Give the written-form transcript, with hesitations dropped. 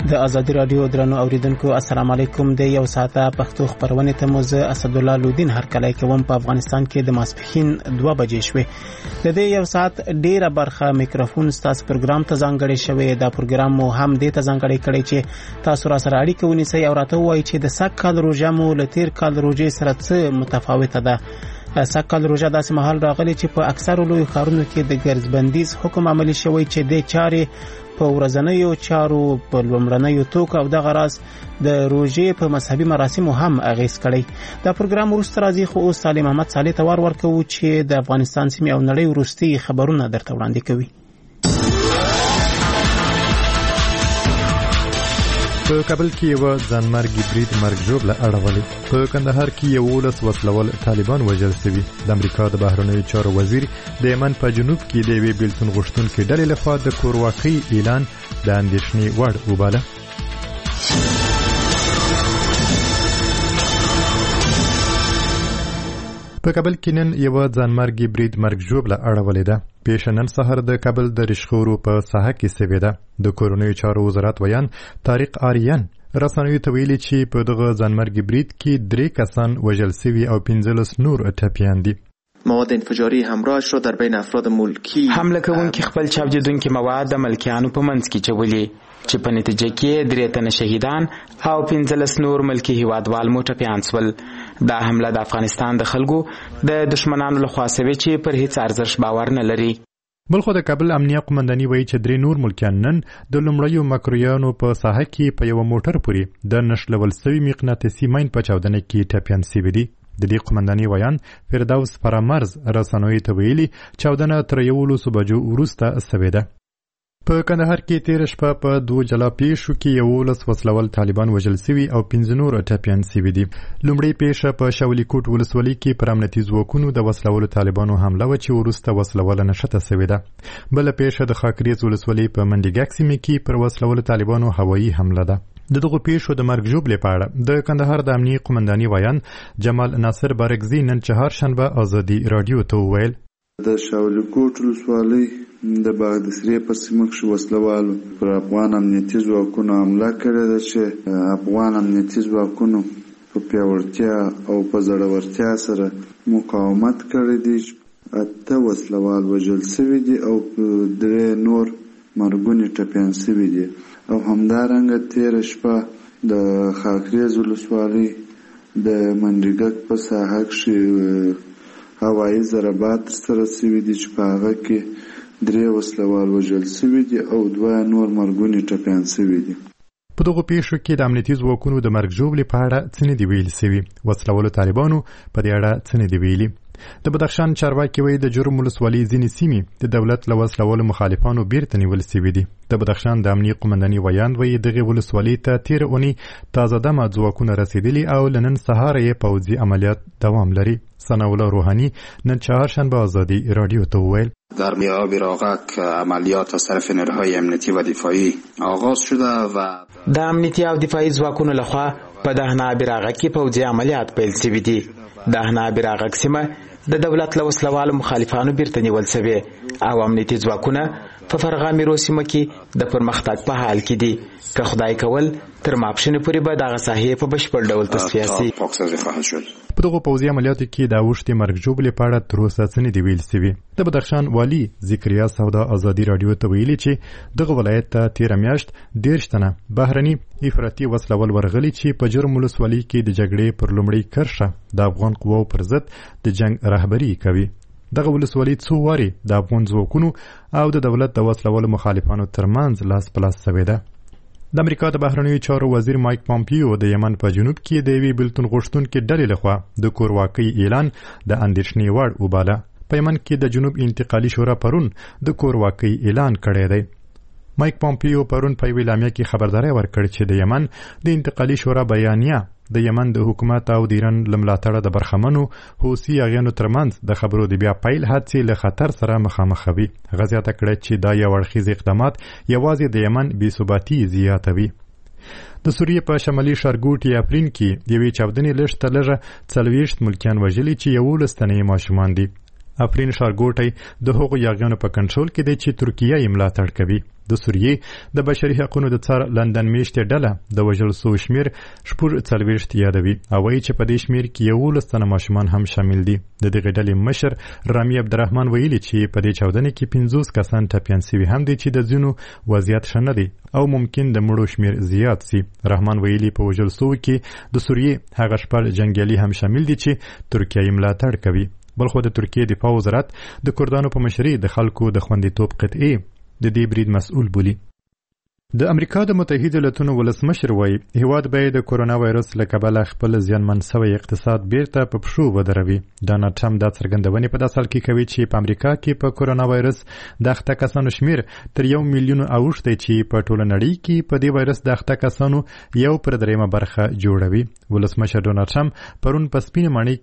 د ازادي رادیو درنو اوریدونکو السلام علیکم. د یو ساعته پښتو خبرونه ته مو زه اسد الله لودین هر کله کوم په افغانستان کې د ماسپښین 2 بجې شوې. د دې یو ساعت ډیره برخه میکروفون ستاسو پروګرام ته ځانګړی شوی. دا پروګرام مو هم د ته ځانګړی کړی چې تاسو را سره اړیکه ونیسئ او راته وایي چې د سږ کال روژه مو له تیر کال روژې سره څه متفاوته ده. سږ کال روژه داسې مهال راغلی چې په اکثرو لوی ښارونو کې د ګرځبندیز حکم عملي شوی چې د چارې په ورځنیو چارو په لومړنیو توګه او دغه راز د روژې په مذهبي مراسمو هم اغیز کړی. دا پروګرام وروسته راځي، خو اوس سالم محمد صالح ته ورکوو چې د افغانستان سیمې او نړۍ وروستي خبرونه درته وړاندې کوي. په کابل کې یو ځانمرګي برید مرګ ژوبله اړولې. په کندهار کې 11 وسلوال طالبان وژل شوي. د امریکا د بهرنیو چارو وزیر د یمن په جنوب کې د یوې بیلتون غوښتونکې ډلې لخوا د کورواکۍ اعلان د اندېښنې وړ وباله. په کابل کې نن یو ځانمرګي برید مرګ ژوبله اړولې ده. پیښه نن سهار د کابل د رشخورو په ساحه کې شوې ده. د کورنیو چارو وزارت ویان طارق آریان رسنیو ته ویلي چې په دغه ځانمرګي برید کې 3 کسان وژل شوي او 15 نور ټپیان دي. مواد انفجاری همراهش را در بین افراد ملکی حمله کوونکي خپل چاودیدونکي مواد د ملکیانو په منځ کې چولي چې په نتیجه کې 3 تنه شهیدان او 15 نور ملکی هیوادوال مو ټپیان شول. دا حمله د افغانستان د خلکو د دشمنانو لخوا شوې چې پر هیڅ ارزښت باور نه لري. بلخو د کابل امنیه قومنداني وایي چې 3 نور ملکیان نن د لومړیو مکرویانو په ساحه کې په یو موټر پورې د نښلول شوي مقناطیسي ماین په چاودنه کې ټپیان شوي دي. د دې قومنداني ویان فردوس فرامرز رسنیو ته ویلي چاودنه تر 11 بجو وروسته شوې ده. په کندهار کې تیر شپه په 2 جلا پیښو کې 11 وسلوال طالبان وژل شوي او 15 نور ټپیان شوي دي. لومړی پیښه په شاولي کوټ ولسوالۍ کې پر امنیتي ځواکونو د وسلوالو طالبانو حمله و چې وروسته وسلواله نښته شوې ده. بله پیښه د خاکریز ولسوالۍ په منډیګک سیمه کې پر وسلوالو طالبانو هوایي حمله ده. دغه پیښو د مرګ ژوبلې په اړه د کندهار د امنیه قومنداني ویان جمال ناصر بارګزی نن چهارشنبه ازادي رادیو ته وویل د شاولي کوټ ولسوالۍ د باغ د سرې په سیمه کې وسلوالو پر افغان امنیتي ځواکونو حمله کړې ده چې افغان امنیتي ځواکونو په پیاوړتیا او په زړورتیا سره مقاومت کړی دی. 8 وسلوال وژل شوي دي او 3 نور مرګونې ټپیان شوي دي. او همدارنګه تیر شپه د خاکریز ولسوالۍ د منډیګک په ساحه کې هوایي ضربات سره شوي دي چې په هغه کې 3 وسلوال وژل شوي دي او 2 نور مرګونې ټپیان شوي دي. په دغه پیښو کې د امنیتي ځواکونو د مرګ ژوبلې په اړه څه نه دي ویل شوي. وسلوالو طالبانو په دې اړه څه نه دي ویلي. د بدخشان چارواکي وایي د جرم ولسوالۍ ځینې سیمې د دولت له وسلوالو مخالفانو بیرته نیول شوي دي. د بدخشان د امنیه قومنداني ویان وایي دغې ولسوالۍ ته تېره اونۍ تازه دمه ځواکونه رسېدلي او له نن سهاره یې پوځي عملیات دوام لري. ثناءالله روحاني نن چهارشنبه ازادي رادیو ته وویل در میاب راغک عملیات از طرف نیروهای امنیتی و دفاعی آغاز شده و د امنیتي او دفاعي ځواکونو لخوا په دهناب راغک کې پوځي عملیات پیل شوي دي. دهناب راغک سیمه د دولت له وسلوالو مخالفانو بیرته نیول شوي او امنیتي ځواکونه په فرغامي سیمه کې د پرمختګ په حال کې دي. که خدای کول تر ماپښینې پورې به دغه ساحې په بشپړ ډول تصفیه شي. په دغو پوځي عملیاتو کې د اوښتې مرګ ژوبلې په اړه تر اوسه څه نه دي ویل شوي. د بدخشان والي ذکریا سودا ازادي رادیو ته ویلي چې دغه ولایت ته تېره میاشت 13 تنه بهرني افراطي وسلوال ورغلي چې په جرم ولسوالۍ کې د جګړې پر لومړۍ کرښه د افغان قواو پر ضد د جنگ رهبري کوي. دغه ولسوالۍ څو وارې د افغان ځواکونو او د دولت د وسلوالو مخالفانو ترمنځ لاس په لاس شوې ده. د امریکا د بهرنیو چارو وزیر مایک پامپیو د یمن په جنوب کې د یوې بیلتون غوښتونکې ډلې لخوا د کورواکۍ اعلان د اندېښنې وړ وباله. په یمن کې د جنوب انتقالي شورا پرون د کورواکۍ اعلان کړی دی. مایک پامپیو پرون په یوې اعلامیه کې خبرداری ورکړې چې د یمن د انتقالي شورا بیانیه د یمن د حکومت او د ایران له ملاتړه د برخمنو حوثي اغیانو ترمنځ د خبرو د بیا پیل هڅې له خطر سره مخامخوي. هغه زیاته کړه چې دا یو اړخیز اقدامات یوازې د یمن بېثباتي زیاتوي. د سوریې په شمالي ښارګوټي افرین کې د یوې چاودنې لږ تر لږه 40 ملکیان وژلي چې 11 تنه ماشومان دي. افرین ښارګوټی د هغو یاغیانو په کنټرول کې دی چې ترکیه یې ملاتړ کوي. د سوریې د بشري حقوقو د څار لندن میشتې ډله د وژل سوو شمېر 40 یادوي او وایي چې په دې شمېر کې 11 تنه ماشومان هم شامل دي. د دغې ډلې مشر رامي عبدالرحمن ویلي چې په دې چاودنې کې 50 کسان ټپیان سوي هم دي چې د ځینو وضعیت ښه نه دی او ممکن د مړو شمېر زیات سي. رحمان ویلي په وژل سوو کې د سوریې هغه 4 جنګیالي هم شامل دي چې ترکیه یې ملاتړ کوي. بلخو د ترکیه دفاع وزارت د کردانو په مشرۍ د خلکو د خوندیتوب قطعې د دې برید مسؤل بولي. د امریکا د متحده ایالاتونو ولسمشر وایي هیواد به د کورونا وایرس له کبله خپل زیانمن شوی اقتصاد بیرته په پښو ودروي. ډونالډ ټرمپ دا څرګندونې په داسې حال کې کوي چې په امریکا کې په کورونا وایرس د اخته کسانو شمیر تر 1 میلیون اوښتی چې په ټوله نړۍ کې په دې وایرس د اخته کسانو 1/3 برخه جوړوي. ولسمشر ډونالډ ټرمپ پرون په سپینه ماڼۍ